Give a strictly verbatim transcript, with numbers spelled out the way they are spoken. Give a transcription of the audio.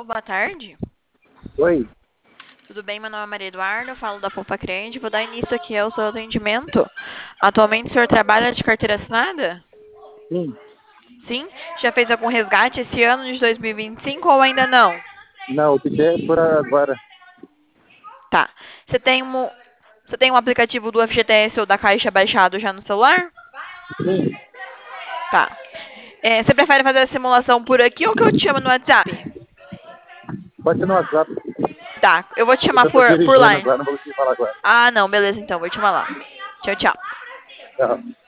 boa tarde. Oi, Tudo bem? Meu nome é Maria Eduarda, eu falo da Poupa Crente. Vou dar início aqui ao seu atendimento. Atualmente o senhor trabalha de carteira assinada? sim. Sim? Já fez algum resgate esse ano de dois mil e vinte e cinco ou ainda não? Não, o que é por agora? Tá. Você tem um, você tem um aplicativo do F G T S ou da Caixa baixado já no celular? Sim, Tá. É, você prefere fazer a simulação por aqui ou que eu te chamo no WhatsApp? pode ser no WhatsApp. Tá, eu vou te Eu chamar já tô por, por lá. dirigindo agora, não vou conseguir falar agora. Ah, não, beleza então, vou te chamar lá. Tchau, tchau. Tchau.